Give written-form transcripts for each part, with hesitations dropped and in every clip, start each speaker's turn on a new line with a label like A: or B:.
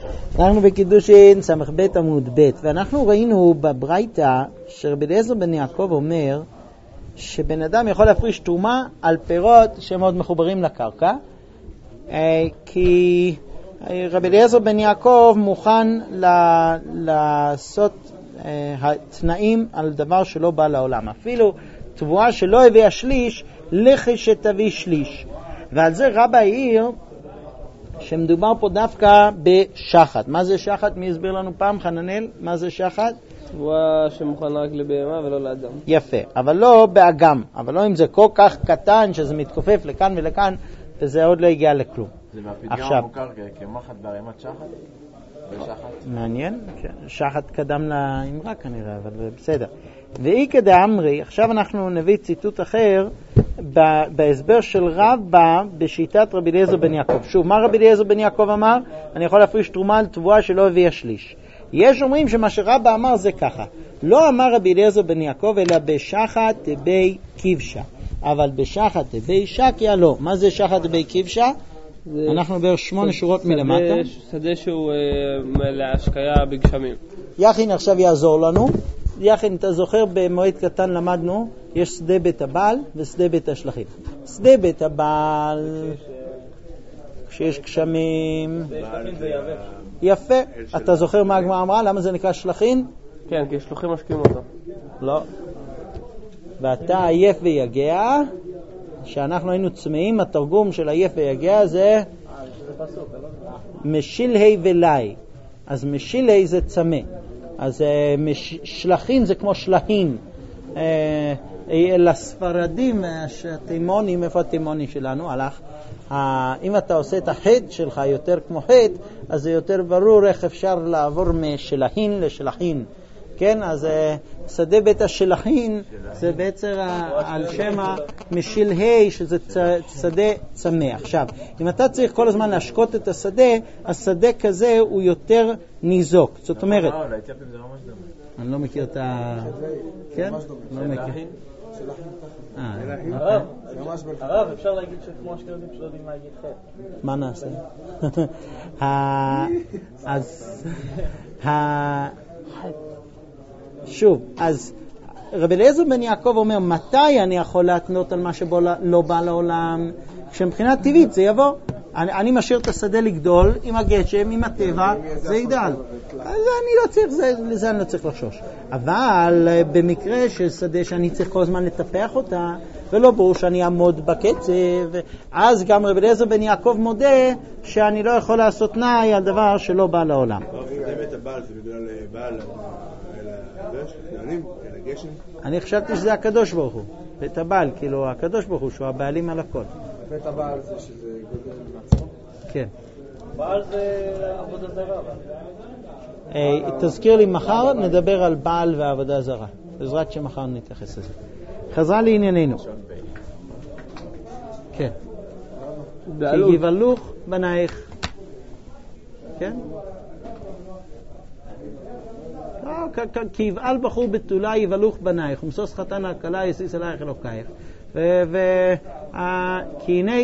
A: אנחנו בקידושין סמך בית עמוד בית, ואנחנו ראינו בברייתא שרבי אליעזר בן יעקב אומר שבן אדם יכול להפריש תרומה על פירות שמאוד מחוברים לקרקע, כי רבי אליעזר בן יעקב מוכן לעשות התנאים על דבר שלא בא לעולם. אפילו תבואה שלא הביאה שליש, לכי שתביא שליש. ועל זה רבא העיר שמדובר פה דווקא בשחת. מה זה שחת? מי הסביר לנו פעם, חננאל? מה זה שחת?
B: תבואה שמוכן רק לבהמה ולא לאדם.
A: יפה, אבל לא באגם. אבל לא אם זה כל כך קטן שזה מתכופף לכאן ולכאן, וזה עוד לא הגיע לכלום.
C: זה מהפתגם המוכר כמחט בערימת שחת? בשחת?
A: מעניין, שחת קדם לאמרה כנראה, אבל בסדר. ואי כדאמרי, עכשיו אנחנו נביא ציטוט אחר בהסבר של רבא בשיטת רבי אליעזר בן יעקב. שוב, מה רבי אליעזר בן יעקב אמר? אני יכול להפריש תרומה על תבואה שלא הביאה שליש. יש אומרים שמה שרבא אמר זה ככה. לא אמר רבי אליעזר בן יעקב אלא בשחת בי כבשה. אבל בשחת בי שקיה לא. מה זה שחת בי כבשה? אנחנו בערך 8 שורות מלמטה.
B: שדה שהוא להשקיה בגשמים.
A: יכין עכשיו יעזור לנו. יכין, אתה זוכר במועד קטן למדנו, יש שדה בית הבעל ושדה בית השלחים. שדה בית הבעל, כשיש גשמים. יפה. אתה זוכר מה הגמרא אמרה? למה זה נקרא שלחין?
B: כן, כי שלוחים משקיעים אותו.
A: לא. ואתה עייף ויגע, שאנחנו היינו צמאים, התרגום של עייף ויגע זה משילהי ולאי. אז משילהי זה צמא. אז שלחין זה כמו שלהין. לספרדים, התימונים, איפה התימוני שלנו הלך? אם אתה עושה את החטא שלך יותר כמו חטא, אז זה יותר ברור איך אפשר לעבור משלהין לשלחין. כן, אז שדה בית השלחין זה בעצם על שם המשלהי, שזה שדה צמא. עכשיו, אם אתה צריך כל הזמן להשקות את השדה, השדה כזה הוא יותר ניזוק. זאת אומרת, אני לא מכיר את ה... כן? לא מכיר.
B: הרב, אפשר להגיד שכמו אשכנזים שלא יודעים להגיד חטא.
A: מה נעשה? אז שוב, אז רבי אליעזר בן יעקב אומר, מתי אני יכול להתנות על מה שלא בא לעולם? כשמבחינה טבעית זה יבוא. אני משאיר את השדה לגדול עם הגשם, עם הטבע, זה יגדל. אז אני לא צריך, לזה אני לא צריך לחשוש. אבל במקרה של שדה שאני צריך כל הזמן לטפח אותה, ולא ברור שאני אעמוד בקצב, אז גם רבי אליעזר בן יעקב מודה שאני לא יכול לעשות תנאי על דבר שלא בא לעולם.
C: זה בית הבעל, זה בגלל בעל הגשם?
A: אני חשבתי שזה הקדוש ברוך הוא. בית הבעל, כאילו הקדוש ברוך הוא שהוא הבעלים על הכל.
C: בית הבעל זה שזה גודל מעצמו?
A: כן.
B: בעל זה עבודה זרה.
A: תזכיר לי, מחר נדבר על בעל ועבודה זרה. בעזרת שמחר נתייחס לזה. חזרה לענייננו. כן. כי יבלוך בנייך. כן? כי יבעל בחור בתולה יבלוך בנייך, ומסוס חתן הקלה יסיס אלייך אלוקייך. כי הנה,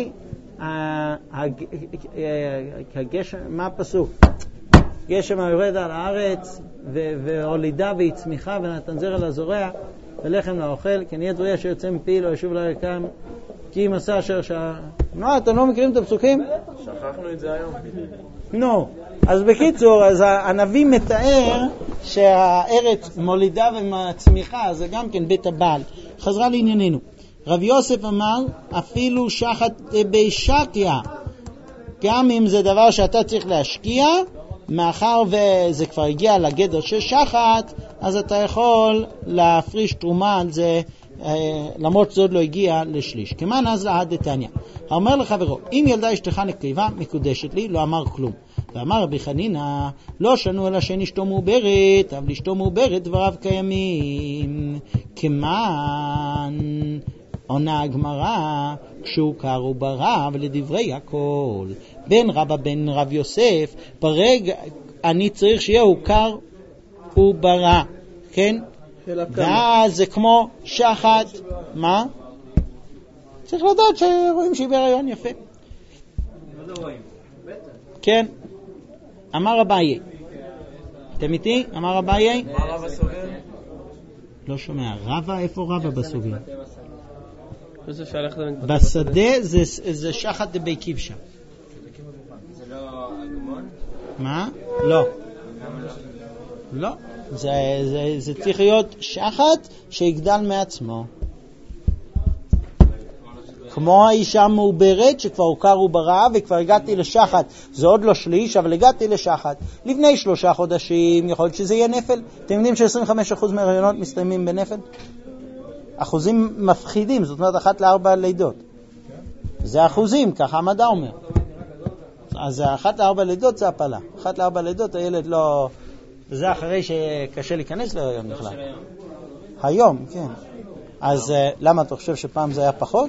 A: הגשם, מה הפסוק? גשם היורד על הארץ, והולידה והצמיחה, ונתן זרע לזורע, ולחם לאוכל, כי נהיה דבריה שיוצא מפי, לא ישוב לרקם, כי אם עשה אשר נו, אתם לא מכירים את הפסוקים?
C: שכחנו את זה היום.
A: נו, אז בקיצור, אז הנביא מתאר שהארץ מולידה ומצמיחה, זה גם כן בית הבעל. חזרה לענייננו. רב יוסף אמר, אפילו שחת בשקיה, גם אם זה דבר שאתה צריך להשקיע, מאחר וזה כבר הגיע לגדר של שחת, אז אתה יכול להפריש תרומה על זה, למרות זאת לא הגיע לשליש. כמן אז לעד דתניא. האומר לחברו, אם ילדה אשתך נקבה מקודשת לי, לא אמר כלום. ואמר רבי חנינא, לא שנו אלא שאין אשתו מעוברת, אבל אשתו מעוברת דבריו קיימים. כמן עונה הגמרא, כשהוא קר וברא, ולדברי הכל. בן רבא בן רב יוסף, ברגע אני צריך שיהיה הוא קר וברא, כן? ואז זה כמו שחת, מה? צריך לדעת שרואים שהיא בהיריון יפה. כן. אמר אביי. אתם איתי? אמר אביי?
C: מה רב הסוגר?
A: לא שומע. רבא? איפה רבא בסוגיה?
B: בשדה
A: בשדה זה שחת דבי קיבשה.
D: זה לא הגמון?
A: מה? לא. לא. זה צריך להיות שחת שיגדל מעצמו. כמו האישה מעוברת שכבר הוכר ובראה וכבר הגעתי לשחת. זה עוד לא שליש, אבל הגעתי לשחת. לפני 3 חודשים יכול להיות שזה יהיה נפל. אתם יודעים ש25% מהרעיונות מסתיימים בנפל? אחוזים מפחידים, זאת אומרת 1 ל-4 לידות. זה אחוזים, ככה המדע אומר. אז 1 ל-4 לידות זה הפלה. 1 ל-4 לידות הילד לא... זה אחרי שקשה להיכנס להיריון בכלל. היום, כן. אז למה אתה חושב שפעם זה היה פחות?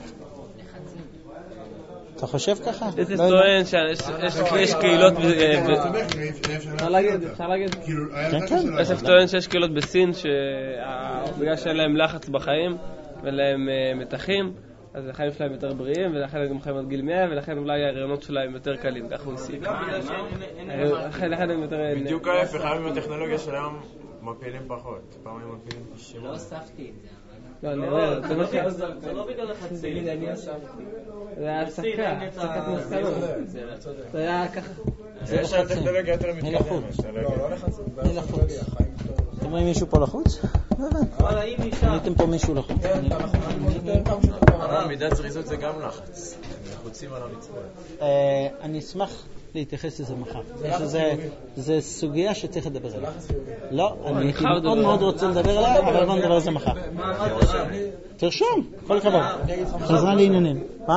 A: אתה חושב ככה?
B: זה טוען שיש קהילות... אפשר להגיד? אסף טוען שיש קהילות בסין שבגלל שאין להם לחץ בחיים ואין להם מתחים, אז החיים שלהם יותר בריאים ולכן הם גם חיים עד גיל 100 ולכן אולי הרעיונות שלהם יותר קלים, ככה הוא הסיק. לכן הם יותר...
C: בדיוק ההפך, היום עם הטכנולוגיה של היום מפילים פחות. פעם הם מפילים פשוט.
D: לא הוספתי את זה.
B: לא, אני רואה,
E: זה לא בגלל לחצים.
B: זה היה הפסקת מסקנות. זה היה ככה.
C: זה שהטכנולוגיה יותר מתקדמת.
A: לא לחוץ. אתם רואים מישהו פה לחוץ? לא הבנתי. ראיתם פה מישהו לחוץ?
C: אבל מידת זריזות זה גם לחץ. לחוצים על המצוות.
A: אני אשמח להתייחס לזה מחר. זה סוגיה שצריך לדבר עליה. לא, אני מאוד מאוד רוצה לדבר עליה, אבל בוא נדבר על זה מחר. תרשום, כל הכבוד. חזרה לעניינים. מה?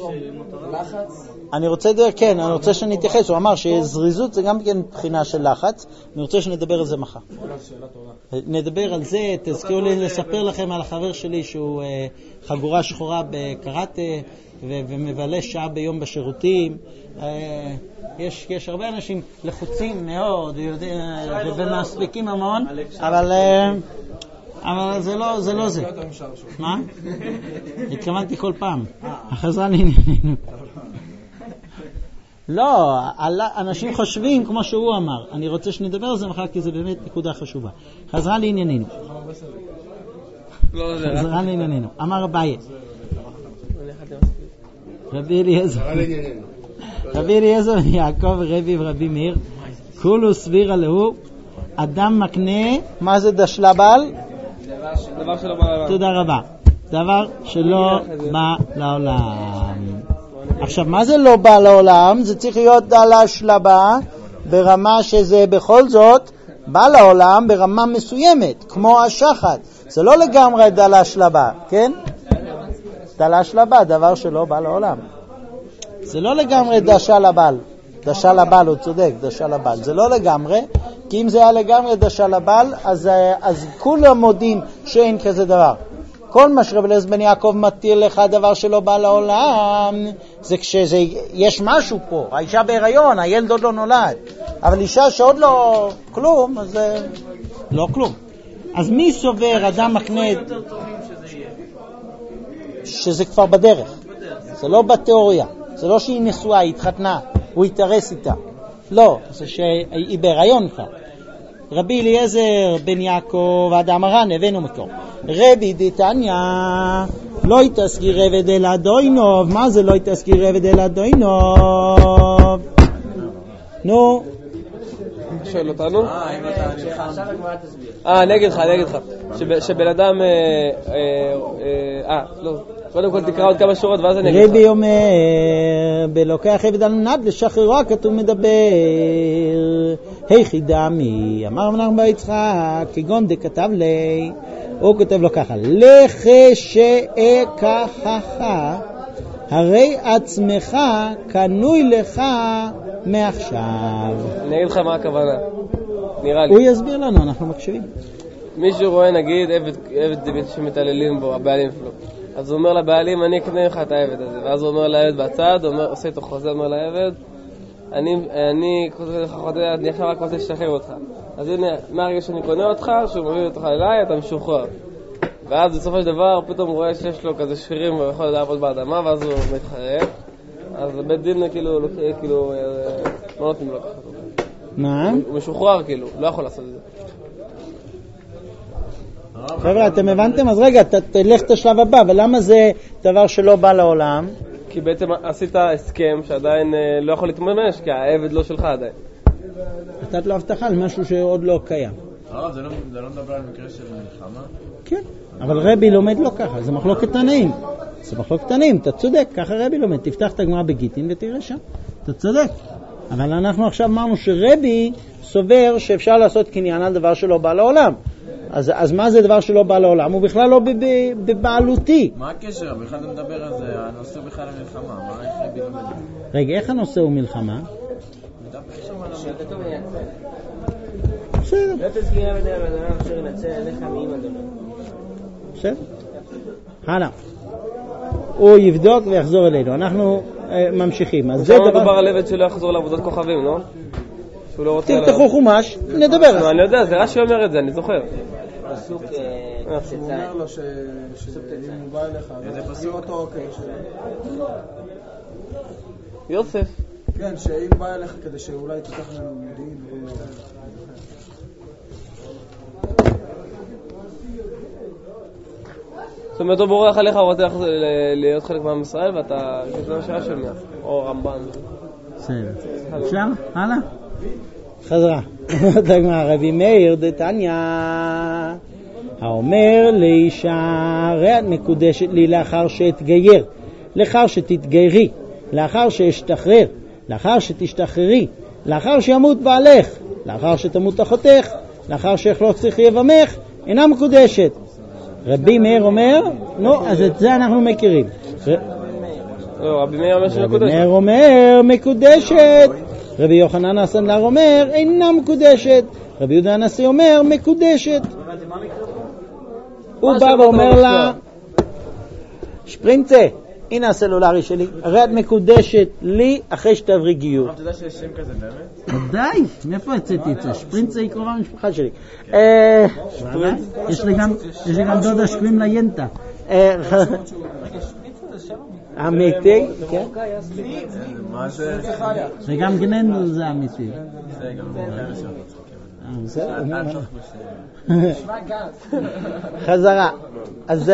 A: אני רוצה לדבר, כן, אני רוצה שנתייחס. הוא אמר שזריזות זה גם כן בחינה של לחץ. אני רוצה שנדבר על זה מחר. נדבר על זה, תזכירו לי לספר לכם על החבר שלי שהוא חגורה שחורה בקראטה ומבלה שעה ביום בשירותים. יש הרבה אנשים לחוצים מאוד ומספיקים המון, אבל זה לא זה. מה? התכוונתי כל פעם. חזרה לענייננו. לא, אנשים חושבים כמו שהוא אמר. אני רוצה שנדבר על זה מחר כי זה באמת נקודה חשובה. חזרה לענייננו. חזרה לענייננו. אמר אביי. רבי אליעזר ויעקב רבי ורבי מאיר כולו סבירה לו אדם מקנה. מה זה דשלבל?
B: דבר שלא בא לעולם.
A: תודה רבה. דבר שלא בא לעולם. עכשיו מה זה לא בא לעולם? זה צריך להיות דשלבה ברמה שזה בכל זאת בא לעולם ברמה מסוימת כמו השחת. זה לא לגמרי דשלבה, כן? דשלבה, דבר שלא בא לעולם. זה לא לגמרי דשל הבעל. דשל הבעל, הוא צודק, דשל הבעל. זה לא לגמרי, כי אם זה היה לגמרי דשל הבעל, אז כולם מודים שאין כזה דבר. כל מה שרב אליעזר בן יעקב מתיר לך דבר שלא בא לעולם, זה כשיש משהו פה. האישה בהיריון, הילד עוד לא נולד. אבל אישה שעוד לא כלום, אז זה לא כלום. אז מי סובר אדם מקנה שזה כבר בדרך? זה לא בתיאוריה. זה לא שהיא נשואה, היא התחתנה, הוא יתרס איתה. לא, זה שהיא בהיריון כבר. רבי אליעזר בן יעקב, אדם הרן, הבאנו מקור. רבי דתניא, לא יתסגיר עבד אל אדוינוב. מה זה לא יתסגיר עבד אל אדוינוב? נו.
B: שואל אותנו? אני אגיד לך. שבן אדם... לא. קודם כל תקרא עוד כמה שורות ואז אני אגיד לך.
A: רבי אומר, בלוקח עבד על נד לשחררו, כתוב מדבר. היכי דמי, אמר מנחם בר יצחק, כגון דכתב לי, הוא כותב לו ככה, לכשאקחך, הרי עצמך קנוי לך מעכשיו.
B: אני אגיד לך מה הכוונה, נראה לי.
A: הוא יסביר לנו, אנחנו מקשיבים.
B: מישהו רואה נגיד עבד שמתעללים בו, הבעלים שלו. אז הוא אומר לבעלים, אני אקנה לך את העבד הזה. ואז הוא אומר לעבד בצד, עושה איתו חוזה, אומר לעבד, אני עכשיו רק רוצה לשחרר אותך. אז הנה, מהרגע שאני קונה אותך, שהוא מביא אותך אליי, אתה משוחרר. ואז בסופו של דבר, פתאום הוא רואה שיש לו כזה שרירים, הוא יכול לעבוד באדמה, ואז הוא מתחרק. אז בית דין כאילו לא נותנים לו ככה.
A: מה?
B: הוא משוחרר כאילו, לא יכול לעשות את זה.
A: חבר'ה, אתם הבנתם? אז רגע, תלך את השלב הבא, ולמה זה דבר שלא בא לעולם?
B: כי בעצם עשית הסכם שעדיין לא יכול להתממש, כי העבד לא שלך עדיין.
A: נתת לו הבטחה על משהו שעוד לא קיים.
C: הרב, זה לא מדבר על מקרה של מלחמה?
A: כן, אבל רבי לומד לא ככה, זה מחלוקת תנאים. זה מחלוקת תנאים, אתה צודק, ככה רבי לומד. תפתח את הגמרא בגיטין ותראה שם. אתה צודק. אבל אנחנו עכשיו אמרנו שרבי סובר שאפשר לעשות קניין על דבר שלא בא לעולם. אז מה זה דבר שלא בא לעולם? הוא בכלל לא בבעלותי.
C: מה הקשר? בכלל אתה מדבר על זה, הנושא בכלל המלחמה. מה איך רבי לומד?
A: רגע, איך הנושא הוא מלחמה? בסדר.
D: לא תזכירה בדי הבדרה אשר ינצל אליך מאמא דבר.
A: בסדר. הלאה. הוא יבדוק ויחזור אלינו. אנחנו ממשיכים. אז זה
B: שם מדובר
A: דבר...
B: על עבד שלא יחזור לעבודת כוכבים, לא? שהוא לא רוצה...
A: תפתחו חומש, נדבר על זה.
B: אני יודע, זה רש"י אומר את זה, אני זוכר.
D: פסוק
F: הוא אומר לו שאם הוא בא אליך,
C: איזה
F: אז
C: פסוק?
F: אותו
B: יוסף.
F: כן, שאם בא אליך כדי שאולי תיקח ממנו מודיעין.
B: זאת אומרת, הוא בורח עליך, הוא רוצה להיות חלק מעם ישראל, ואתה... זה מה שהיה של מאה, או רמב"ן.
A: בסדר. אפשר? הלאה? חזרה. רבי מאיר דתניא האומר לאישה הרי את מקודשת לי לאחר שאתגייר, לאחר שתתגיירי, לאחר שאשתחרר, לאחר שתשתחררי, לאחר שימות בעלך, לאחר שתמות אחותך, לאחר שיחלוץ יבמך, אינה מקודשת. רבי מאיר אומר, נו, אז את זה אנחנו מכירים.
B: לא, רבי מאיר אומר שהיא מקודשת.
A: רבי מאיר אומר מקודשת. רבי יוחנן הסנדלר אומר אינה מקודשת. רבי יהודה הנשיא אומר מקודשת. הוא בא ואומר לה, שפרינצה, הנה הסלולרי שלי, הרי את מקודשת לי אחרי שתעברי גיור.
C: אתה יודע שיש שם כזה באמת?
A: די, מאיפה יצאתי את זה? שפרינצה היא קרובה משפחה שלי. יש לי גם דודה שקוראים לה ינטה. אמיתי, כן?
C: מה זה?
A: וגם גננדל זה אמיתי.
C: זה גם זה.
A: חזרה. אז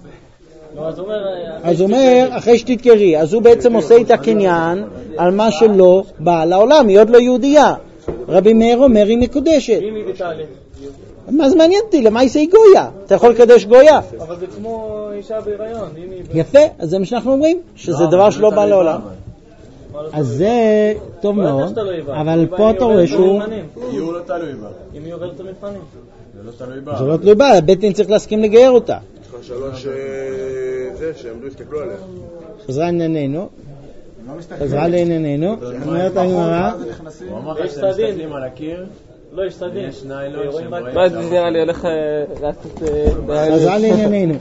A: אומר, אחרי שתתקרי, אז הוא בעצם עושה את הקניין על מה שלא בא לעולם, היא עוד לא יהודייה. רבי מאיר אומר, היא מקודשת.
E: אם היא בתהליך.
A: מה זה מעניין אותי? למה היא גויה? אתה יכול לקדש גויה.
E: אבל זה כמו אישה בהיריון.
A: יפה, אז זה מה שאנחנו אומרים, שזה דבר שלא בא לעולם. אז זה טוב מאוד, אבל פה אתה רואה שהוא...
C: גיור לא תלוי בה.
E: אם היא עוברת את המבחנים.
C: זה לא תלוי בה.
A: זה לא תלוי בה, בית דין צריך להסכים לגייר אותה.
G: שלוש זה, שעמדו הסתכלו עליה.
A: חזרה לענייננו, אומרת הגמרא,
C: הוא אמר לך שאתם מסתכלים על הקיר,
E: לא, יש סדין.
C: יש ניילון שהם רואים.
B: מה זה נראה לי הולך לעשות...
A: חזרה לענייננו.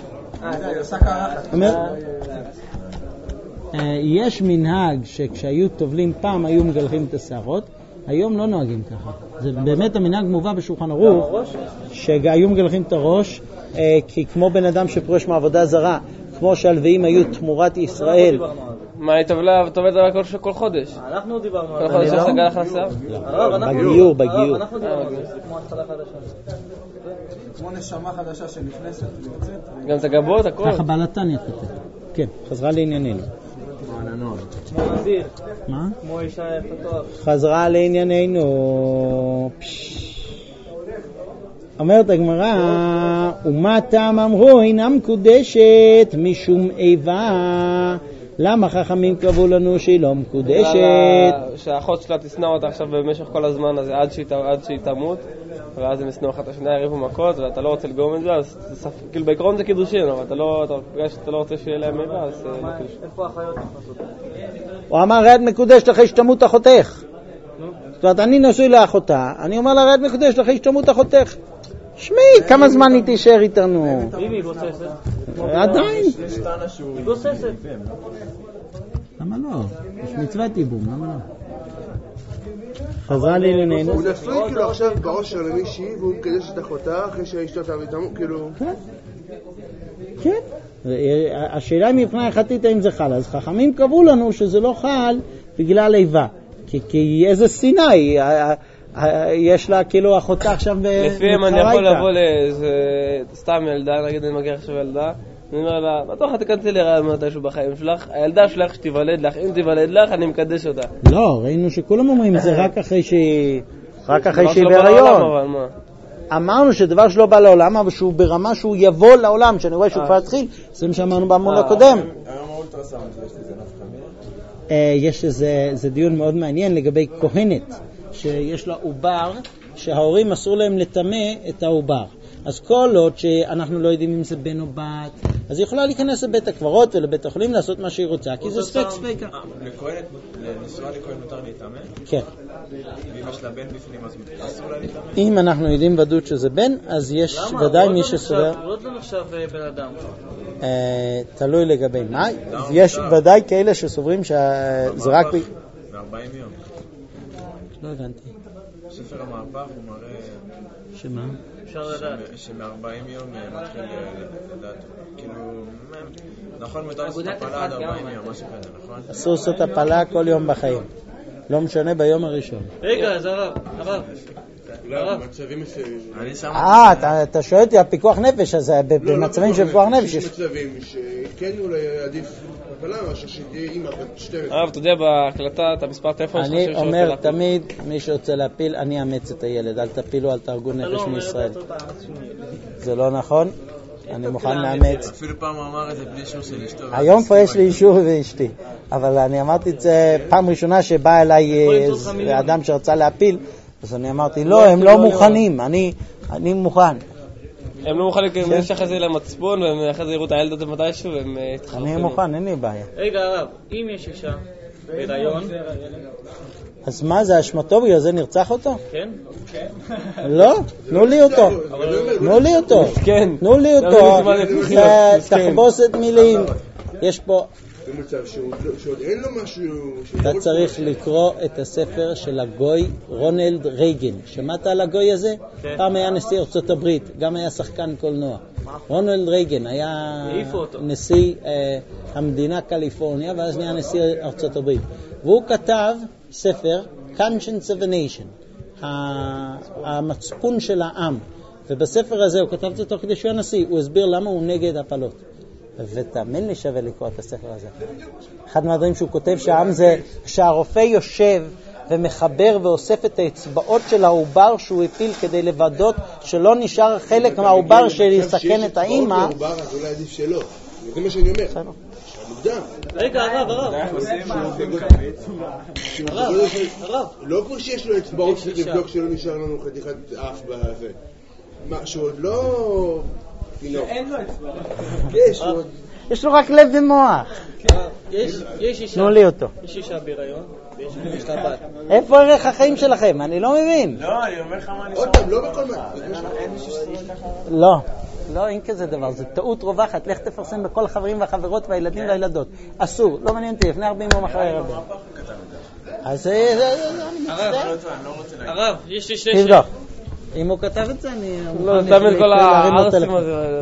A: יש מנהג שכשהיו טובלים פעם היו מגלחים את השערות, היום לא נוהגים ככה. זה באמת המנהג מובא בשולחן ערוך, שהיו מגלחים את הראש, כי כמו בן אדם שפורש מעבודה זרה, כמו שהלוויים היו תמורת ישראל.
B: מה, היא טובלה ותובלת כל חודש?
E: אנחנו דיברנו על
B: כל חודש יש לגלח לשיער?
A: בגיור.
E: אנחנו דיברנו על זה, זה כמו התחלה חדשה.
F: כמו נשמה חדשה שנכנסת ויוצאת.
B: גם את הגבות, הכל?
A: ככה בעלתניא כתב. כן, חזרה לענייננו.
E: כמו נזיר.
A: מה?
E: כמו אישה יפה תואר.
A: חזרה לענייננו. אומרת הגמרא, ומה טעם אמרו אינה מקודשת משום איבה? למה חכמים קבעו לנו שהיא לא מקודשת?
B: שהאחות שלה תשנא אותה עכשיו במשך כל הזמן הזה עד שהיא תמות, ואז הם ישנאו אחת השנייה, יריבו מכות, ואתה לא רוצה לגרום את זה, אז כאילו בעיקרון זה קידושין, אבל אתה לא רוצה שיהיה להם איבה, אז לא קידושין.
E: איפה האחיות נכנסות?
A: הוא אמר, הרי את מקודשת אחרי שתמות אחותך. זאת אומרת, אני נשוי לאחותה, אני אומר לה, הרי את מקודשת אחרי שתמות אחותך. שמי, כמה זמן היא תישאר איתנו?
E: אם היא גוססת.
A: עדיין.
E: היא גוססת.
A: למה לא? יש מצוות ייבום, למה לא? חזרה לענייננו.
G: הוא נשוי כאילו עכשיו בראש של מישהי והוא מקדש את אחותה אחרי שהאשתו תמות, כאילו...
A: כן. השאלה מבחינה הלכתית האם זה חל. אז חכמים קבעו לנו שזה לא חל בגלל איבה. כי איזה שנאה היא. יש לה כאילו אחותה עכשיו
B: לפיהם אני יכול לבוא סתם ילדה, נגיד אני מגיע עכשיו ילדה, אני אומר לה, בטוח תכנסי לרעיון מתישהו בחיים שלך, הילדה שלך שתיוולד לך, אם תיוולד לך אני מקדש אותה.
A: לא, ראינו שכולם אומרים זה רק אחרי שהיא בהיריון. אמרנו שדבר שלא בא לעולם, אבל שהוא ברמה שהוא יבוא לעולם, שאני רואה שהוא כבר התחיל, זה מה שאמרנו בעמוד הקודם. יש איזה דיון מאוד מעניין לגבי כהנת, שיש לה עובר, שההורים אסור להם לטמא את העובר. אז כל עוד שאנחנו לא יודעים אם זה בן או בת, אז היא יכולה להיכנס לבית הקברות ולבית החולים לעשות מה שהיא רוצה, כי זה ספק.
C: לכהנת, לנשואה לכהן מותר להתאמן?
A: כן.
C: ואם יש לה בן בפנים, אז אסור לה להתאמן?
A: אם אנחנו יודעים ודאות שזה בן, אז יש ודאי מי שסובר.
E: הוא עוד לא נחשב בן אדם.
A: תלוי לגבי מה. יש ודאי כאלה שסוברים שזה רק...
C: ב-40 יום.
A: לא הבנתי.
C: ספר המהפך הוא מראה...
A: שמה?
E: אפשר לדעת.
C: שמ-40 יום מתחיל לדעת. כאילו, נכון מותר לעשות הפלה עד 40 יום, משהו כזה, נכון?
A: אסור לעשות הפלה כל יום בחיים. לא משנה ביום הראשון.
E: רגע, אז הרב.
A: אתה שואל אותי הפיקוח נפש, אז במצבים של פיקוח נפש
G: יש מצבים שכן אולי עדיף הפלה מאשר שתהיה אימא בת 12.
B: הרב, אתה יודע בהקלטה את המספר טלפון שלך
A: אני אומר תמיד, מי שרוצה להפיל, אני אאמץ את הילד, אל תפילו, אל תהרגו נפש מישראל. זה לא נכון? אני מוכן לאמץ.
C: אפילו פעם הוא אמר את זה בלי אישור של אשתו.
A: היום פה יש לי אישור ואשתי, אבל אני אמרתי את זה פעם ראשונה שבא אליי אדם שרצה להפיל, אז אני אמרתי, לא, הם לא מוכנים, אני מוכן.
B: הם לא מוכנים, כי יש אחרי זה למצפון, והם אחרי זה יראו את הילד הזה מתישהו, והם יתחרפנו.
A: אני מוכן, אין לי בעיה.
E: רגע, הרב, אם יש אישה בהיריון...
A: אז מה, זה אשמתו, בגלל זה נרצח אותו?
E: כן?
A: לא, תנו לי אותו. תנו לי אותו. תנו לי אותו. תחבושת מילים. יש פה...
G: במצב שעוד אין לו משהו...
A: אתה צריך לקרוא את הספר של הגוי רונלד רייגן. שמעת על הגוי הזה? פעם היה נשיא ארצות הברית, גם היה שחקן קולנוע. רונלד רייגן היה נשיא המדינה קליפורניה, ואז נהיה נשיא ארצות הברית. והוא כתב ספר, Conscience of a Nation, המצפון של העם. ובספר הזה הוא כתב את זה תוך כדי שהוא הנשיא, הוא הסביר למה הוא נגד הפלות. ותאמין לי שווה לקרוא את הספר הזה. אחד מהדברים שהוא כותב שהעם זה שהרופא יושב ומחבר ואוסף את האצבעות של העובר שהוא הפיל כדי לוודאות שלא נשאר חלק מהעובר שיסכן את האמא.
G: אז אולי עדיף שלא. זה מה שאני אומר. מוקדם.
E: רגע, הרב.
G: לא כמו שיש לו אצבעות לבדוק שלא נשאר לנו חתיכת אף בזה. מה, שעוד לא...
E: אין לו אצבעות.
A: יש לו רק לב ומוח.
E: יש אישה.
A: תנו לי אותו.
E: יש אישה בהיריון, ויש לה בת.
A: איפה ערך החיים שלכם? אני לא מבין.
C: לא, אני אומר לך מה אני...
G: עוד פעם, לא בכל מה.
A: לא, אין כזה דבר. זה טעות רווחת. לך תפרסם בכל החברים והחברות והילדים והילדות. אסור. לא מעניין אותי. לפני 40 יום אחרי הרבה. אז
E: הרב, יש לי שתי
A: תבדוק. אם הוא כתב את זה, אני...
B: לא, תאמן כל הארסים הזה.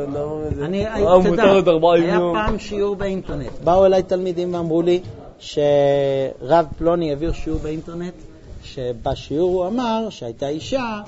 A: היה פעם שיעור באינטרנט. באו אליי תלמידים ואמרו לי שרב פלוני העביר שיעור באינטרנט, שבשיעור הוא אמר שהייתה אישה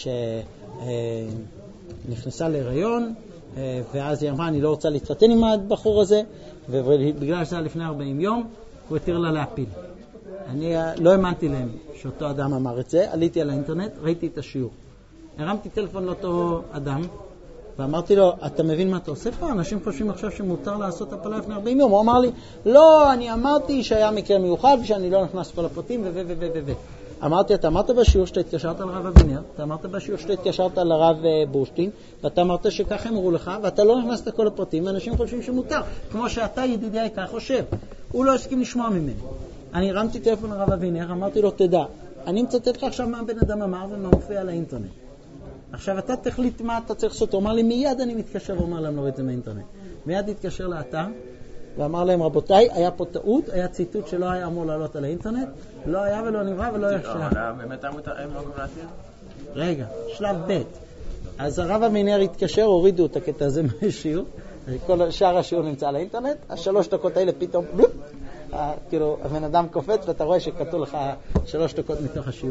A: שנכנסה להיריון, ואז היא אמרה, אני לא רוצה להתחתן עם הבחור הזה, ובגלל שזה היה לפני 40 יום, הוא התיר לה להפיל. אני לא האמנתי להם שאותו אדם אמר את זה, עליתי על האינטרנט, ראיתי את השיעור. הרמתי טלפון לאותו אדם, ואמרתי לו, אתה מבין מה אתה עושה פה? אנשים חושבים עכשיו שמותר לעשות הפלה לפני 40 יום. הוא אמר לי, לא, אני אמרתי שהיה מקרה מיוחד, ושאני לא נכנס כל הפרטים, אמרתי, אתה אמרת בשיעור שאתה התקשרת לרב אבינר, אתה אמרת בשיעור שאתה התקשרת לרב בורשטיין, ואתה אמרת שכך אמרו לך, ואתה לא נכנסת כל הפרטים, ואנשים חושבים שמותר, כמו שאתה ידידי היקר חושב. הוא לא הסכים לשמוע ממני. אני הרמתי טלפון לרב אבינר, אמרתי לו, תדע, אני מצטט לך עכשיו מה הבן אדם אמר ומה מופיע על האינטרנט. עכשיו אתה תחליט מה אתה צריך לעשות. הוא אמר לי, מיד אני מתקשר ואומר להם לא את זה מהאינטרנט. מיד התקשר לאתר ואמר להם, רבותיי, היה פה טעות, היה ציטוט שלא היה אמור לעלות על האינטרנט, לא היה ולא נברא ולא ישב.
C: באמת הם לא גם להתיר?
A: רגע, שלב ב'. אז הרב המינר התקשר, הורידו את הקטע הזה מהשיעור, כל שאר השיעור נמצא על האינטרנט, 3 דקות האלה פתאום, כאילו, הבן אדם קופץ ואתה רואה שכתוב לך 3 דקות מתוך השיעור.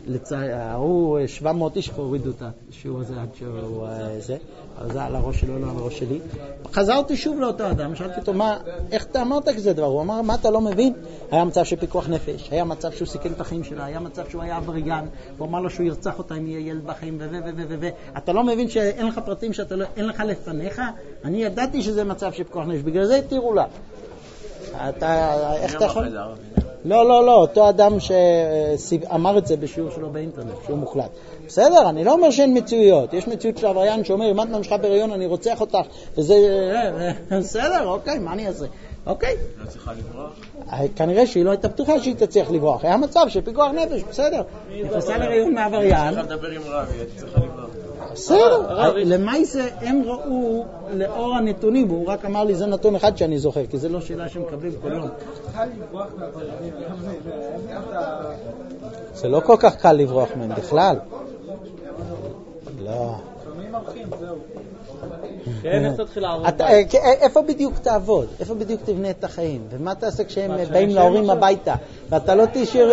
A: הוא 700 איש הורידו את השיעור הזה עד שהוא זה, אבל זה על הראש שלו, לא על הראש שלי. חזרתי שוב לאותו אדם, שאלתי אותו, איך אתה אמרת כזה דבר? הוא אמר, מה אתה לא מבין? היה מצב של פיקוח נפש, היה מצב שהוא סיכן את החיים שלה, היה מצב שהוא היה עבריין, הוא אמר לו שהוא ירצח אותה אם יהיה ילד בחיים, אתה לא מבין שאין לך פרטים שאין לך לפניך? אני ידעתי שזה מצב של פיקוח נפש, בגלל זה התירו לה. איך אתה יכול? לא, אותו אדם שאמר את זה בשיעור שלו באינטרנט, שהוא מוחלט. בסדר, אני לא אומר שאין מציאויות, יש מציאות של עבריין שאומר, אם את ממשיכה בהיריון אני רוצח אותך, וזה, בסדר, אוקיי, מה אני אעשה? אוקיי.
C: לא צריכה לברוח?
A: כנראה שהיא לא הייתה בטוחה שהיא תצליח לברוח, היה מצב של פיקוח נפש, בסדר. נכנסה להיריון מעבריין.
C: צריכה לדבר עם רב, היא צריכה לברוח.
A: בסדר, למעשה הם ראו לאור הנתונים, והוא רק אמר לי זה נתון אחד שאני זוכר, כי זה לא שאלה שמקבלים כל יום. זה לא כל כך קל לברוח מהם בכלל. לא. איפה בדיוק תעבוד? איפה בדיוק תבנה את החיים? ומה תעשה כשהם באים להורים הביתה? ואתה לא תשאיר...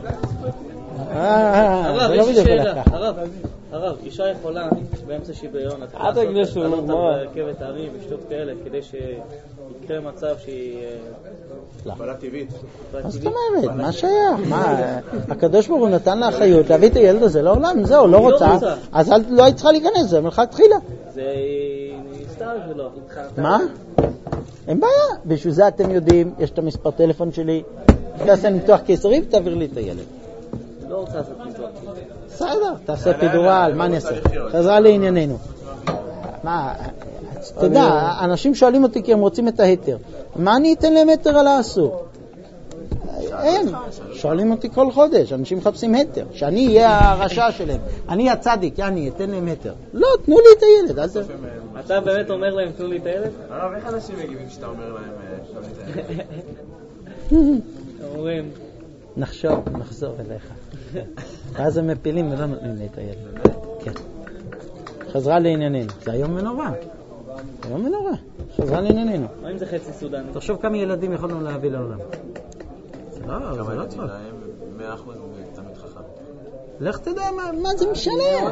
E: הרב, יש לי שאלה. הרב, אישה יכולה באמצע שוויון לעשות ברכבת הערים ושטות כאלה כדי שיקרה מצב שהיא...
G: פעלה טבעית.
A: מה זאת אומרת? מה שייך? הקדוש ברוך הוא נתן לה אחריות להביא את הילד הזה לעולם, זהו, לא רוצה, אז לא היית צריכה להיכנס, זה מלכה תחילה.
E: זה סתם ולא.
A: מה? אין בעיה, בשביל זה אתם יודעים, יש את המספר טלפון שלי, תעשה ניתוח קיסרי ותעביר לי את הילד.
E: לא רוצה לעשות ניתוח.
A: בסדר, תעשה פידורל, מה אני אעשה? חזרה לענייננו. מה, אתה יודע, אנשים שואלים אותי כי הם רוצים את ההיתר. מה אני אתן להם היתר על האסור? אין, שואלים אותי כל חודש, אנשים מחפשים היתר, שאני אהיה הרשע שלהם, אני הצדיק, אני אתן להם היתר. לא, תנו לי את הילד, אז...
E: אתה באמת אומר להם תנו לי את הילד?
C: הרב, איך אנשים מגיבים שאתה אומר להם תנו לי את הילד?
E: אומרים...
A: נחזור אליך. ואז הם מפילים ולא נותנים לי את הילד. כן. חזרה לענייננו. זה היום מנורא. היום מנורא. חזרה לענייננו.
E: מה אם זה חצי סודני?
A: תחשוב כמה ילדים יכולנו להביא לעולם. זה לא טוב.
C: 100% תמיד חכם.
A: לך תדע מה זה משנה.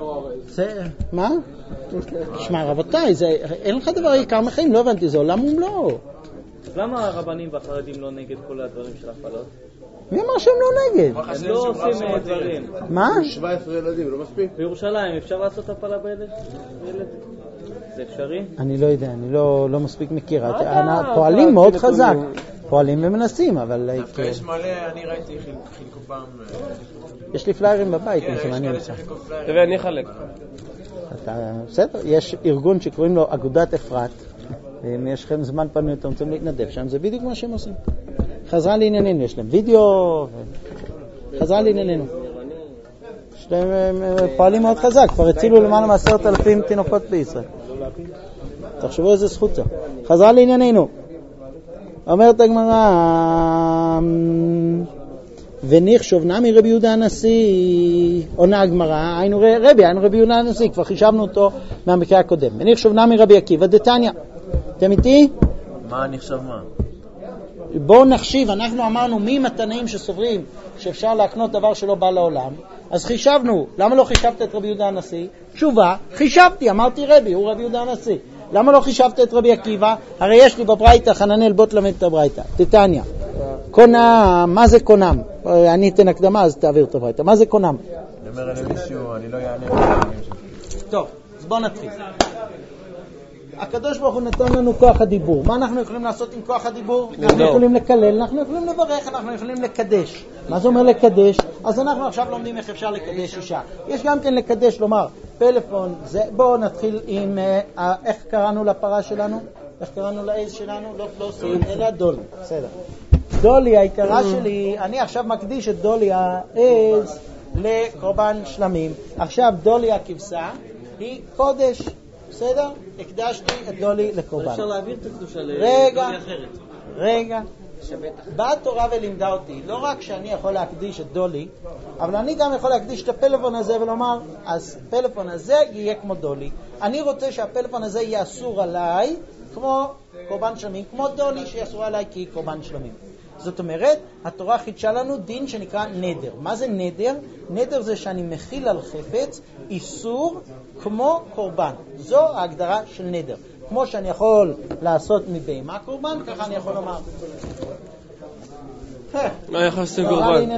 A: מה? תשמע רבותיי, אין לך דבר עיקר מחיים, לא הבנתי, זה עולם ומלואו.
E: למה הרבנים והחרדים לא נגד כל הדברים של הפעלות?
A: מי אמר שהם לא נגד?
E: הם לא עושים דברים.
A: מה?
G: 17 ילדים, לא מספיק?
E: בירושלים אפשר לעשות הפעלה בילד? זה אפשרי?
A: אני לא יודע, אני לא מספיק מכיר. פועלים מאוד חזק. פועלים ומנסים, אבל...
C: דווקא יש מלא, אני ראיתי חילקו פעם...
A: יש לי פליירים בבית,
C: כן,
A: יש כאלה
C: שחילקו פליירים.
B: תראה, אני אחלק.
A: בסדר, יש ארגון שקוראים לו אגודת אפרת, ואם יש לכם זמן פנוי אתם רוצים להתנדב שם, זה בדיוק מה שהם עושים. חזרה לענייננו, יש להם וידאו, חזרה לענייננו. יש להם פועלים מאוד חזק, כבר הצילו למעלה מ10,000 תינוקות בישראל. תחשבו איזה זכות זה. חזרה לענייננו. אומרת הגמרא, ונחשוב נמי רבי יהודה הנשיא, עונה הגמרא, היינו רבי יהודה הנשיא, כבר חישבנו אותו מהמקרה הקודם. ונחשוב נמי רבי עקיבא דתניא. אתם איתי?
C: מה נחשב מה?
A: בואו נחשיב, אנחנו אמרנו מי מתנאים שסוברים שאפשר להקנות דבר שלא בא לעולם, אז חישבנו, למה לא חישבת את רבי יהודה הנשיא? תשובה, חישבתי, אמרתי רבי, הוא רבי יהודה הנשיא. למה לא חישבת את רבי עקיבא? הרי יש לי בברייתא, חננאל בוא תלמד את הברייתא. תתניא. קונם, מה זה קונם? אני אתן הקדמה אז תעביר את הברייתא. מה זה קונם?
C: אני אומר למישהו, אני לא יענה.
A: טוב, אז בואו נתחיל. הקדוש ברוך הוא נתן לנו כוח הדיבור. מה אנחנו יכולים לעשות עם כוח הדיבור? אנחנו יכולים לקלל, אנחנו יכולים לברך, אנחנו יכולים לקדש. מה זה אומר לקדש? אז אנחנו עכשיו לומדים איך אפשר לקדש אישה. יש גם כן לקדש, לומר, פלאפון, בואו נתחיל עם, איך קראנו לפרה שלנו? איך קראנו לעז שלנו? לא פלוסים, אלא דולי. בסדר. דולי, היקרה שלי, אני עכשיו מקדיש את דולי העז לקורבן שלמים. עכשיו דולי הכבשה היא קודש. בסדר? הקדשתי את דולי לקורבן.
E: אפשר להעביר את הקדושה לדולי אחרת.
A: רגע. באה התורה ולימדה אותי, לא רק שאני יכול להקדיש את דולי, אבל אני גם יכול להקדיש את הפלאפון הזה ולומר, אז הפלאפון הזה יהיה כמו דולי. אני רוצה שהפלאפון הזה יהיה אסור עליי כמו קורבן שלמים, כמו דולי שיהיה אסור עליי כי קורבן שלמים. זאת אומרת, התורה חידשה לנו דין שנקרא נדר. מה זה נדר? נדר זה שאני מכיל על חפץ איסור כמו קורבן. זו ההגדרה של נדר. כמו שאני יכול לעשות מבהמה קורבן, ככה אני יכול לומר.
B: מה יחס לקורבן?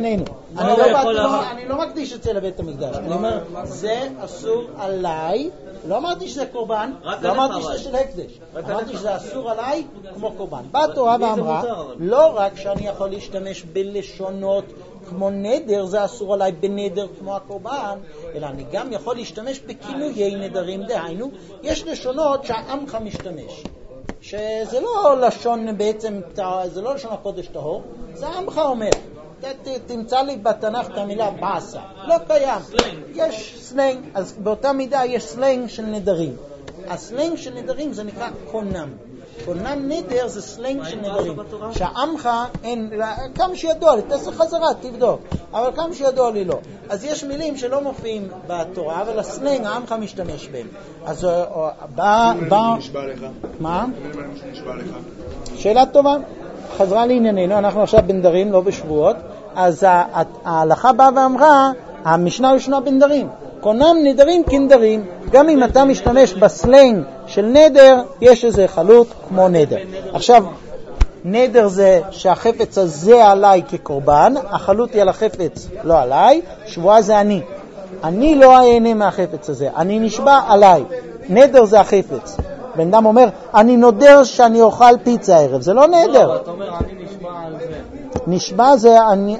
A: אני לא מקדיש את זה לבית המקדש. אני אומר, זה אסור עליי. לא אמרתי שזה קורבן, לא אמרתי שזה של הקדש. אמרתי שזה אסור עליי כמו קורבן. באה התורה ואמרה, לא רק שאני יכול להשתמש בלשונות כמו נדר, זה אסור עליי בנדר כמו הקורבן, אלא אני גם יכול להשתמש בכינויי נדרים. דהיינו, יש לשונות שהעמך משתמש. שזה לא לשון בעצם, זה לא לשון הקודש טהור, זה עמך אומר. תמצא לי בתנ"ך את המילה בעשה, לא קיים. יש סלנג, אז באותה מידה יש סלנג של נדרים. הסלנג של נדרים זה נקרא קונם. קונם נדר זה סלנג של נדרים. שהעמך אין, כמה שידוע לי, תעשה חזרה, תבדוק. אבל כמה שידוע לי לא. אז יש מילים שלא מופיעים בתורה, אבל הסלנג העמך משתמש בהם. אז
G: נשבע לך.
A: מה?
G: נשבע לך.
A: שאלה טובה. חזרה לענייננו, אנחנו עכשיו בנדרים, לא בשבועות. אז ההלכה באה ואמרה, המשנה ראשונה בנדרים. קונם נדרים כנדרים. גם אם אתה משתמש בסלנג של נדר, יש איזה חלות כמו נדר. עכשיו, נדר זה שהחפץ הזה עליי כקורבן, החלות היא על החפץ, לא עליי. שבועה זה אני. אני לא אהנה מהחפץ הזה, אני נשבע עליי. נדר זה החפץ. בן אדם אומר, אני נודר שאני אוכל פיצה הערב. זה לא נדר.
E: אתה אומר, אני נשבע על זה.
A: נשבע זה אני...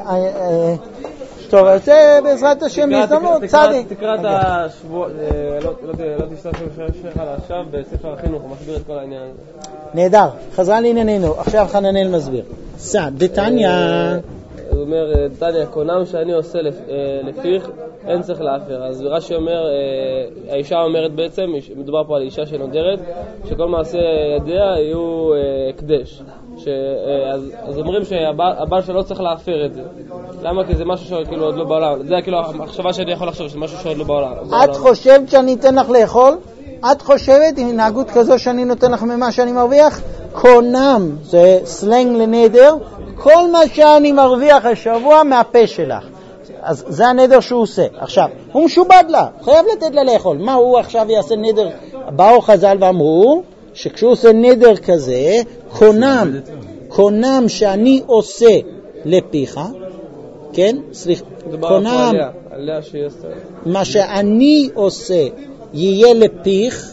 A: טוב, זה בעזרת השם הזדמנות, צדיק.
B: תקרא את השבוע, לא תשתתף שלך עכשיו בספר החינוך, הוא מסביר את כל העניין הזה.
A: נהדר, חזרה לענייננו, עכשיו חננאל מסביר. דתניא.
B: הוא אומר, דתניא, קונם שאני עושה לפיך, אין צריך להפר. אז רש"י אומר, האישה אומרת בעצם, מדובר פה על אישה שנודרת, שכל מעשה ידיה יהיו הקדש. אז אומרים שהבעל שלו לא צריך להפר את זה. למה? כי זה משהו שכאילו עוד לא בעולם. זה כאילו המחשבה שאני יכול לחשוב שזה משהו שעוד לא בעולם.
A: את חושבת שאני אתן לך לאכול? את חושבת עם התנהגות כזו שאני נותן לך ממה שאני מרוויח? קונם, זה סלנג לנדר, כל מה שאני מרוויח השבוע מהפה שלך. אז זה הנדר שהוא עושה. עכשיו, הוא משובד לה, חייב לתת לה לאכול. מה הוא עכשיו יעשה נדר? באו חז"ל ואמרו שכשהוא עושה נדר כזה, קונם שאני עושה לפיך, כן? סליחה, קונם, מה שאני עושה יהיה לפיך,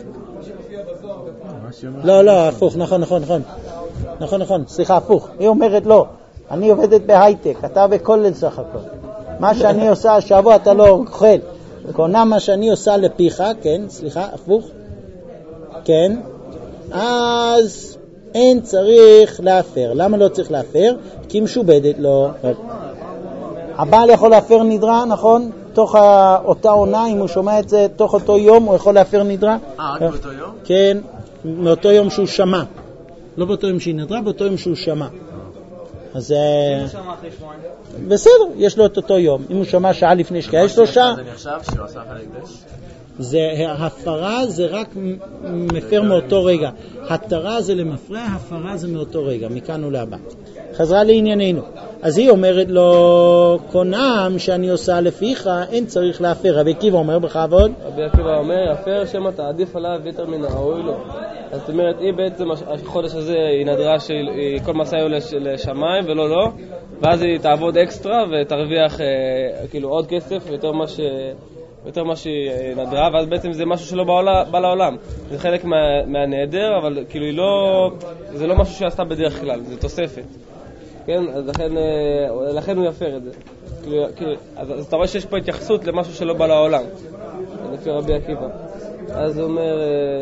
A: לא, הפוך, נכון, סליחה, הפוך. היא אומרת לא, אני עובדת בהייטק, אתה בכולל סך הכל. מה שאני עושה השבוע אתה לא אוכל. קונם מה שאני עושה לפיך, כן, סליחה, הפוך. כן, אז אין צריך להפר. למה לא צריך להפר? כי משובדת לו. הבעל יכול להפר נדרה, נכון? תוך אותה עונה, אם הוא שומע את זה תוך אותו יום, הוא יכול להפר נדרה.
C: רק באותו יום?
A: כן, מאותו יום שהוא שמע. לא באותו יום שהיא נדרה, באותו יום שהוא שמע. אז בסדר, יש לו את אותו יום. אם הוא שמע שעה לפני שקיעה, יש לו שעה.
C: זה נחשב שהוא עשה על הקדש?
A: זה הפרה, זה רק מפר מאותו רגע. התרה זה למפרע, הפרה זה מאותו רגע, מכאן ולהבא. חזרה לענייננו. אז היא אומרת לו, קונם שאני עושה לפיך, אין צריך להפר. רבי עקיבא אומר בכבוד.
B: רבי עקיבא אומר, יפר שמא תעדיף עליו יותר מן הראוי לו. אז זאת אומרת, היא בעצם החודש הזה היא נדרה שכל מסע יהיו לשמיים ולא לא, ואז היא תעבוד אקסטרה ותרוויח כאילו עוד כסף יותר מה שהיא נדרה, ואז בעצם זה משהו שלא בא לעולם. זה חלק מהנהדר, אבל כאילו זה לא משהו שעשתה בדרך כלל, זה תוספת. כן? אז לכן הוא יפר את זה. אז אתה רואה שיש פה התייחסות למשהו שלא בא לעולם. לפי רבי עקיבא. אז הוא אומר,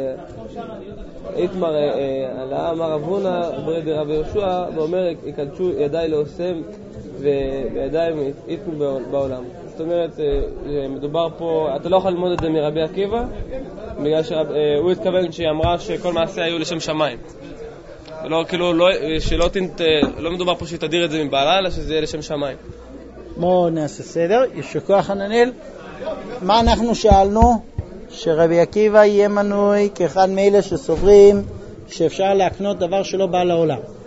B: איתמר עלה, אמר רב הונא ברי דרבי יהושע, ואומר, יקדשו ידיי לעושם וידיים איתנו בעולם. זאת אומרת, מדובר פה, אתה לא יכול ללמוד את זה מרבי עקיבא, בגלל שהוא התכוון שהיא אמרה שכל מעשה היו לשם שמיים. ולא, כאילו, לא מדובר פה שתדיר את זה מבעלה, אלא שזה יהיה לשם שמיים.
A: בואו נעשה סדר, יישר כוח חננאל. מה אנחנו שאלנו? שרבי עקיבא יהיה מנוי כאחד מאלה שסוברים שאפשר להקנות דבר שלא בא לעולם.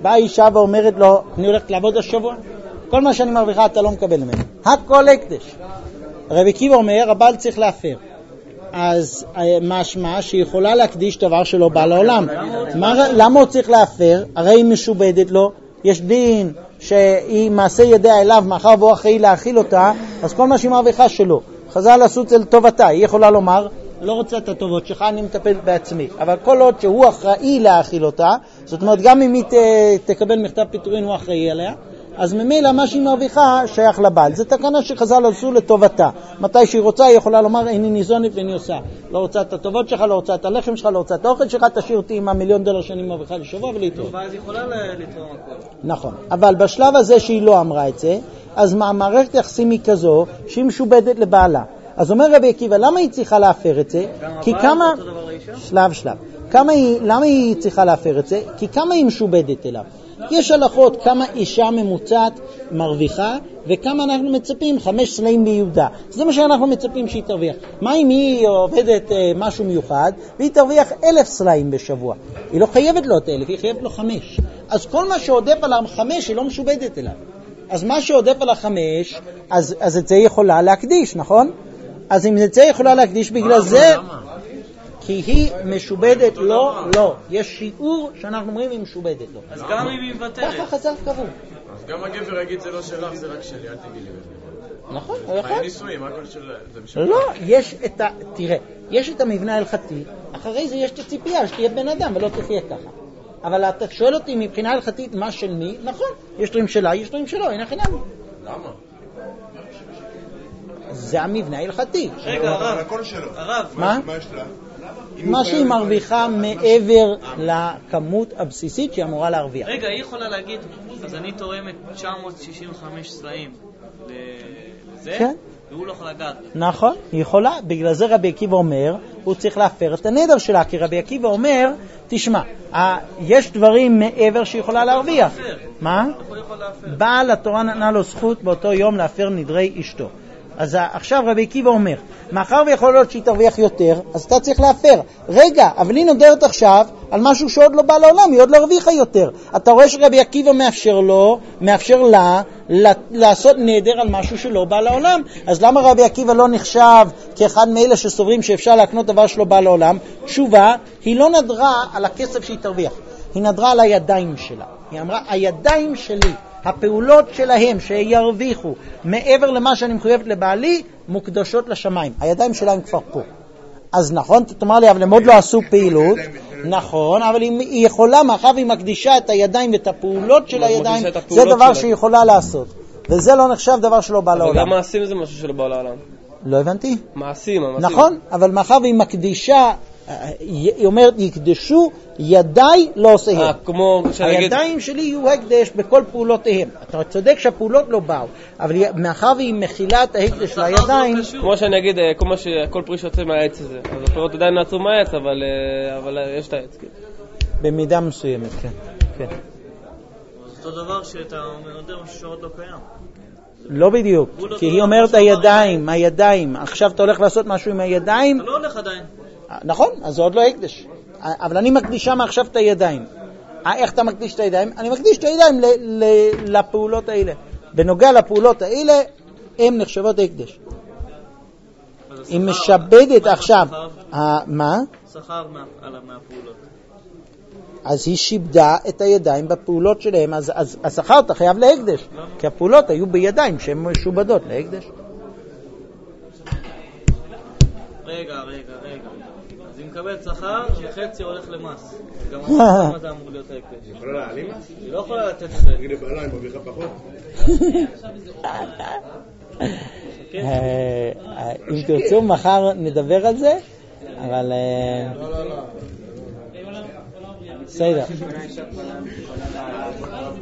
A: באה אישה ואומרת לו, אני הולכת לעבוד השבוע, כל מה שאני מרוויחה אתה לא מקבל ממנו, הכל הקדש. רבי עקיבא אומר, הבעל צריך להפר. אז משמע שהיא יכולה להקדיש דבר שלא בא לעולם. למה הוא צריך להפר? הרי היא משובדת לו, יש דין שהיא מעשה ידיה אליו, מאחר והוא אחראי להאכיל אותה, אז כל מה שהיא מרוויחה שלו. חז"ל עשו את זה לטובתה, היא יכולה לומר, לא רוצה את הטובות שלך, אני מטפלת בעצמי. אבל כל עוד שהוא אחראי להאכיל אותה, זאת אומרת גם אם היא תקבל מכתב פיטורין הוא אחראי עליה, אז ממילא מה שהיא מרוויחה שייך לבעל. זו תקנה שחז"ל עשו לטובתה. מתי שהיא רוצה היא יכולה לומר איני ניזונת ואני עושה. לא רוצה את הטובות שלך, לא רוצה את הלחם שלך, לא רוצה את האוכל שלך, תשאיר אותי עם $1,000,000 שאני מרוויחה לשבוע ולהתראות.
E: ואז היא יכולה לתרום הכל.
A: נכון. אבל בשלב הזה שהיא לא אמרה את זה, אז מערכת יחסים היא כזו שהיא משובדת לבעלה. אז אומר רבי עקיבא, למה היא צריכה להפר את זה? כי כמה... שלב. למה היא צריכה להפר את זה? כי כמה היא משובדת אליו. יש הלכות כמה אישה ממוצעת מרוויחה וכמה אנחנו מצפים, 5 סלעים ביהודה. זה מה שאנחנו מצפים שהיא תרוויח. מה אם היא עובדת משהו מיוחד והיא תרוויח 1,000 סלעים בשבוע? היא לא חייבת לו את 1,000, היא חייבת לו 5. אז כל מה שעודף על 5 היא לא משובדת אליו. אז מה שעודף על 5, אז את זה היא יכולה להקדיש, נכון? אז אם את זה היא יכולה להקדיש בגלל זה... כי היא משובדת לא. יש שיעור שאנחנו אומרים היא משובדת לו.
E: אז גם אם היא מוותרת.
A: ככה חז"ל קבעו.
C: אז גם הגבר יגיד זה לא שלך, זה רק שלי, אל תגידי.
A: נכון, הוא יכול.
C: נישואים, הכל של...
A: לא, תראה, יש את המבנה ההלכתי, אחרי זה יש את הציפייה שתהיה בן אדם ולא תחיה ככה. אבל אתה שואל אותי מבחינה הלכתית מה של מי? נכון, יש דברים שלה, יש דברים שלו, אין החינם.
C: למה?
A: זה המבנה ההלכתי.
E: רגע, הרב.
A: מה?
G: מה יש לה?
A: מה שהיא מרוויחה מעבר לכמות הבסיסית שהיא אמורה להרוויח.
E: רגע, היא יכולה להגיד, אז אני תורמת 965 סלעים לזה,
A: כן.
E: והוא לא יכול לגעת.
A: נכון, היא יכולה. בגלל זה רבי עקיבא אומר, הוא צריך להפר את הנדר שלה, כי רבי עקיבא אומר, תשמע, יש דברים מעבר שהיא יכולה להרוויח. מה? בעל התורה נתנה לו זכות באותו יום להפר נדרי אשתו. אז עכשיו רבי עקיבא אומר, מאחר ויכול להיות שהיא תרוויח יותר, אז אתה צריך להפר. רגע, אבל היא נודרת עכשיו על משהו שעוד לא בא לעולם, היא עוד לא הרוויחה יותר. אתה רואה שרבי עקיבא מאפשר לה לעשות נדר על משהו שלא בא לעולם. אז למה רבי עקיבא לא נחשב כאחד מאלה שסוברים שאפשר להקנות דבר שלא בא לעולם? תשובה, היא לא נדרה על הכסף שהיא תרוויח, היא נדרה על הידיים שלה. היא אמרה, הידיים שלי, הפעולות שלהם שירוויחו מעבר למה שאני מחויבת לבעלי מוקדשות לשמיים. הידיים שלהם כבר פה. אז נכון, תאמר לי, אבל הם עוד לא עשו פעילות. נכון, אבל היא יכולה, מאחר והיא מקדישה את הידיים ואת הפעולות של הידיים, זה דבר שהיא יכולה לעשות. וזה לא נחשב דבר שלא בא לעולם.
B: אבל גם מעשים זה משהו שלא בא לעולם.
A: לא הבנתי?
B: מעשים.
A: נכון, אבל מאחר והיא מקדישה, היא אומרת, יקדשו ידיי לא עושיהם. הידיים שלי יהיו הקדש בכל פעולותיהם. אתה צודק שהפעולות לא באו, אבל מאחר והיא מכילה את ההקדש לידיים...
B: כמו שאני אגיד, כל פרי שיוצא מהעץ הזה. אז הפירות עדיין נעצו מהעץ, אבל יש את העץ.
A: במידה מסוימת, כן.
E: זה אותו דבר שאתה אומר משהו שעוד לא קיים.
A: לא בדיוק, כי היא אומרת הידיים. עכשיו אתה הולך לעשות משהו עם הידיים.
E: אתה לא הולך עדיין.
A: נכון, אז זה עוד לא הקדש. אבל אני מקדישה מעכשיו את הידיים. איך אתה מקדיש את הידיים? אני מקדיש את הידיים לפעולות האלה. בנוגע לפעולות האלה, הן נחשבות הקדש. היא משבדת עכשיו. מה?
E: שכר מהפעולות.
A: אז היא שיבדה את הידיים בפעולות שלהם, אז השכר אתה חייב להקדש. כי הפעולות היו בידיים שהן משובדות להקדש.
E: רגע. אז היא מקבלת שכר שחצי הולך למס. גם כמה זה אמור להיות ההקדש.
G: היא יכולה להעלים מס?
E: היא לא יכולה לתת את זה.
G: תגיד לבעלה, היא מרוויחה פחות.
A: אם תרצו מחר נדבר על זה, אבל... בסדר.